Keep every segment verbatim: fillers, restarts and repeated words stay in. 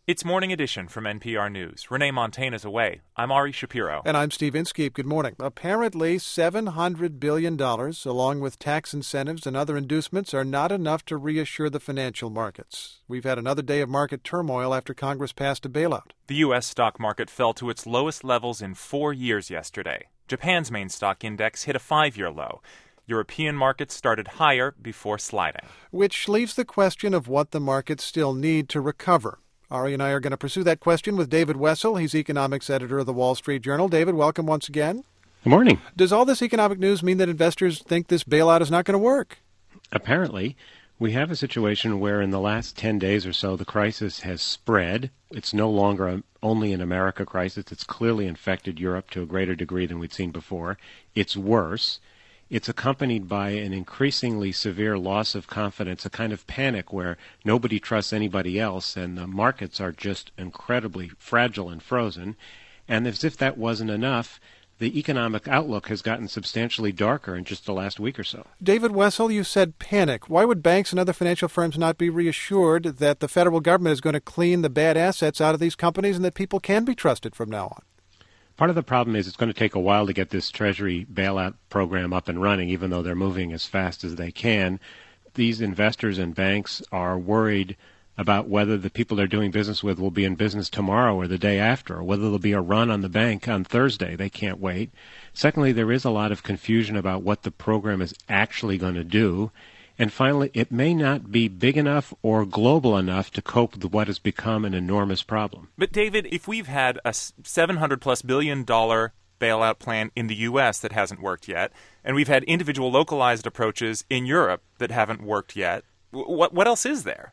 It's Morning Edition from N P R News. Renee Montana's away. I'm Ari Shapiro. And I'm Steve Inskeep. Good morning. Apparently, seven hundred billion dollars, along with tax incentives and other inducements, are not enough to reassure the financial markets. We've had another day of market turmoil after Congress passed a bailout. The U S stock market fell to its lowest levels in four years yesterday. Japan's main stock index hit a five-year low. European markets started higher before sliding. Which leaves the question of what the markets still need to recover. Ari and I are going to pursue that question with David Wessel. He's economics editor of the Wall Street Journal. David, welcome once again. Good morning. Does all this economic news mean that investors think this bailout is not going to work? Apparently, we have a situation where in the last ten days or so, the crisis has spread. It's no longer a, only an America crisis. It's clearly infected Europe to a greater degree than we'd seen before. It's worse. It's accompanied by an increasingly severe loss of confidence, a kind of panic where nobody trusts anybody else, and the markets are just incredibly fragile and frozen. And as if that wasn't enough, the economic outlook has gotten substantially darker in just the last week or so. David Wessel, you said panic. Why would banks and other financial firms not be reassured that the federal government is going to clean the bad assets out of these companies and that people can be trusted from now on? Part of the problem is it's going to take a while to get this Treasury bailout program up and running, even though they're moving as fast as they can. These investors and banks are worried about whether the people they're doing business with will be in business tomorrow or the day after, or whether there'll be a run on the bank on Thursday. They can't wait. Secondly, there is a lot of confusion about what the program is actually going to do. And finally, it may not be big enough or global enough to cope with what has become an enormous problem. But David, if we've had a seven hundred plus billion dollar bailout plan in the U S that hasn't worked yet, and we've had individual localized approaches in Europe that haven't worked yet, what what else is there?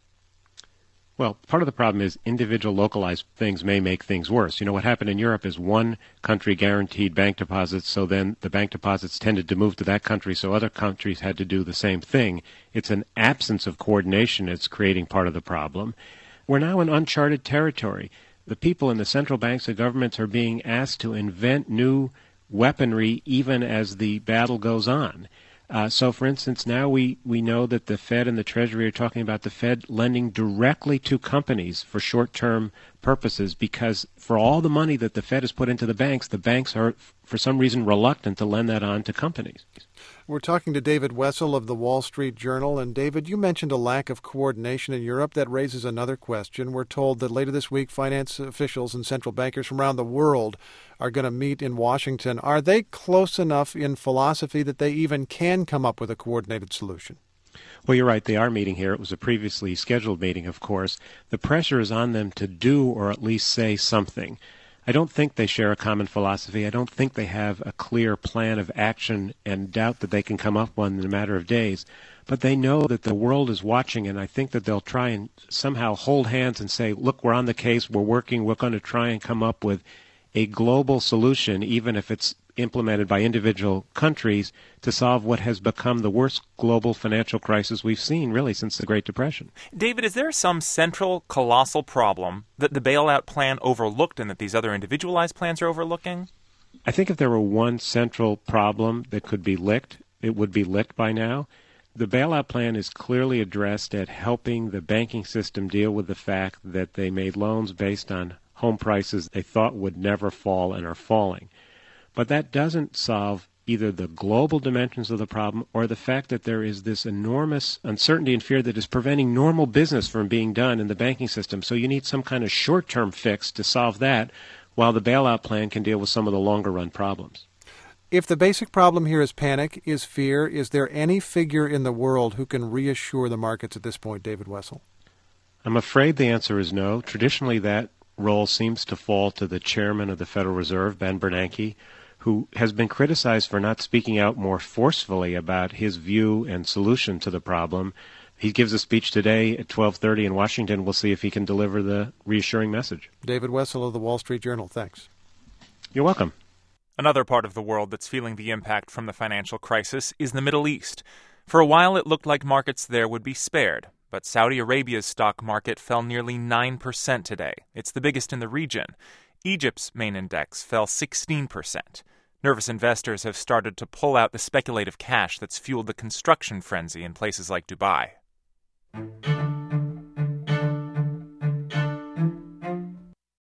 Well, part of the problem is individual localized things may make things worse. You know, what happened in Europe is one country guaranteed bank deposits, so then the bank deposits tended to move to that country, so other countries had to do the same thing. It's an absence of coordination that's creating part of the problem. We're now in uncharted territory. The people in the central banks and governments are being asked to invent new weaponry even as the battle goes on. Uh, so, for instance, now we, we know that the Fed and the Treasury are talking about the Fed lending directly to companies for short-term purposes because for all the money that the Fed has put into the banks, the banks are, for some reason, reluctant to lend that on to companies. We're talking to David Wessel of the Wall Street Journal. And, David, you mentioned a lack of coordination in Europe. That raises another question. We're told that later this week, finance officials and central bankers from around the world are going to meet in Washington. Are they close enough in philosophy that they even can come up with a coordinated solution? Well, you're right. They are meeting here. It was a previously scheduled meeting, of course. The pressure is on them to do or at least say something. I don't think they share a common philosophy. I don't think they have a clear plan of action and doubt that they can come up with one in a matter of days. But they know that the world is watching, and I think that they'll try and somehow hold hands and say, look, we're on the case, we're working, we're going to try and come up with a global solution, even if it's implemented by individual countries, to solve what has become the worst global financial crisis we've seen, really, since the Great Depression. David, is there some central, colossal problem that the bailout plan overlooked and that these other individualized plans are overlooking? I think if there were one central problem that could be licked, it would be licked by now. The bailout plan is clearly addressed at helping the banking system deal with the fact that they made loans based on home prices they thought would never fall and are falling. But that doesn't solve either the global dimensions of the problem or the fact that there is this enormous uncertainty and fear that is preventing normal business from being done in the banking system. So you need some kind of short-term fix to solve that while the bailout plan can deal with some of the longer-run problems. If the basic problem here is panic, is fear, is there any figure in the world who can reassure the markets at this point, David Wessel? I'm afraid the answer is no. Traditionally, that role seems to fall to the chairman of the Federal Reserve, Ben Bernanke, who has been criticized for not speaking out more forcefully about his view and solution to the problem. He gives a speech today at twelve thirty in Washington. We'll see if he can deliver the reassuring message. David Wessel of the Wall Street Journal, thanks. You're welcome. Another part of the world that's feeling the impact from the financial crisis is the Middle East. For a while, it looked like markets there would be spared. But Saudi Arabia's stock market fell nearly nine percent today. It's the biggest in the region. Egypt's main index fell sixteen percent. Nervous investors have started to pull out the speculative cash that's fueled the construction frenzy in places like Dubai.